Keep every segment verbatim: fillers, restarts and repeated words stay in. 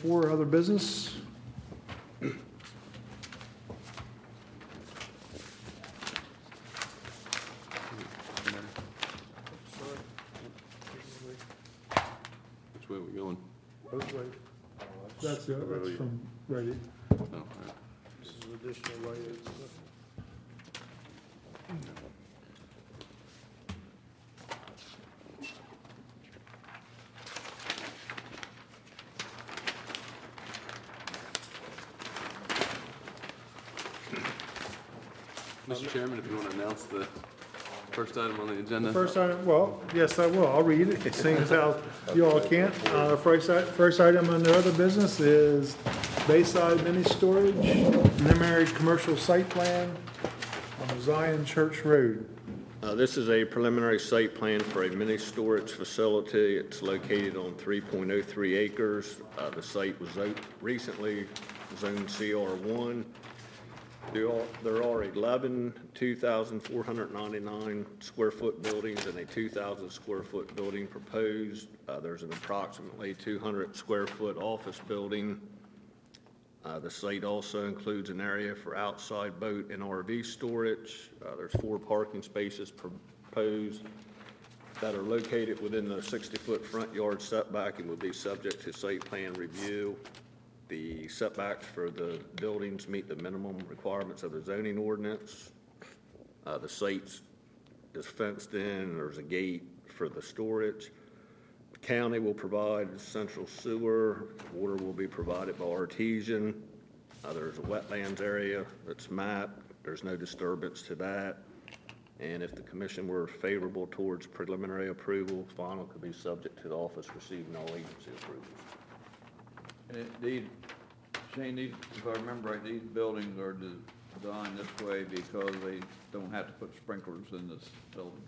four, other business. Which way are we going? Both ways. That's, the- that's from Ready. Oh, all right. This is additional lighting stuff. Mister Chairman, if you want to announce the first item on the agenda. The first item, well, yes, I will. I'll read it, seeing as how you all can't. Uh, first, i- first item under other business is Bayside Mini Storage, preliminary commercial site plan on Zion Church Road. Uh, This is a preliminary site plan for a mini storage facility. It's located on three point oh three acres. Uh, The site was out recently zoned C R one. There are there are eleven two thousand four hundred ninety-nine square foot buildings and a two thousand square foot building proposed. Uh, There's an approximately two hundred square foot office building. Uh, The site also includes an area for outside boat and R V storage. Uh, There's four parking spaces proposed that are located within the sixty-foot front yard setback and will be subject to site plan review. The setbacks for the buildings meet the minimum requirements of the zoning ordinance. Uh, The site is fenced in, there's a gate for the storage. The county will provide central sewer, water will be provided by Artesian. Uh, There's a wetlands area that's mapped, there's no disturbance to that. And if the commission were favorable towards preliminary approval, final could be subject to the office receiving all agency approvals. And it- these, Shane, these, if I remember right, these buildings are designed this way because they don't have to put sprinklers in the buildings.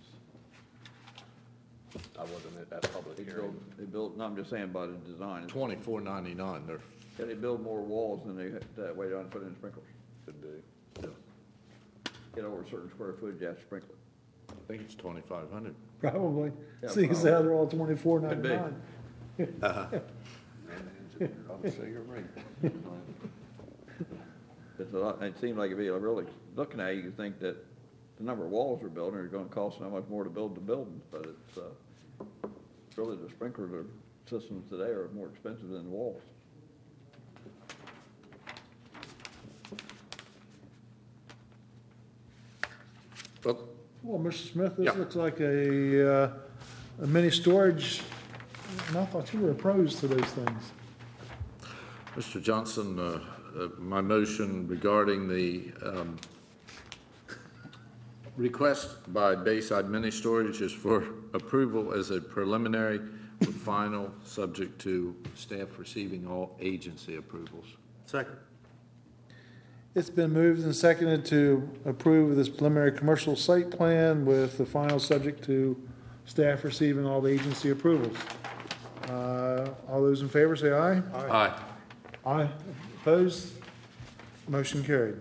I wasn't at that public They hearing. build, they build, no, I'm just saying by the design. It's- Twenty-four ninety-nine, they're, Yeah, they build more walls than they, that way they don't put in sprinklers. Could be. Get over a certain square footage, you have to sprinkle it. I think it's twenty-five hundred. Probably, Yeah, seeing as how they're all twenty-four Could be. ninety-nine. I'll say you're right. It's a lot, it seems like it'd be, really, looking at it, you could think that the number of walls we're building are gonna cost so much more to build the buildings, but it's, uh, really the sprinklers are, systems today are more expensive than the walls. Well, Well, Mister Smith, this Yeah. looks like a, uh, a mini storage, and I thought you were opposed to those things. Mister Johnson, uh, uh, my motion regarding the um, request by Bayside Mini Storage is for approval as a preliminary with final, subject to staff receiving all agency approvals. Second. It's been moved and seconded to approve this preliminary commercial site plan with the final subject to staff receiving all the agency approvals. Uh, All those in favor say aye. Aye. Aye. Opposed? Motion carried.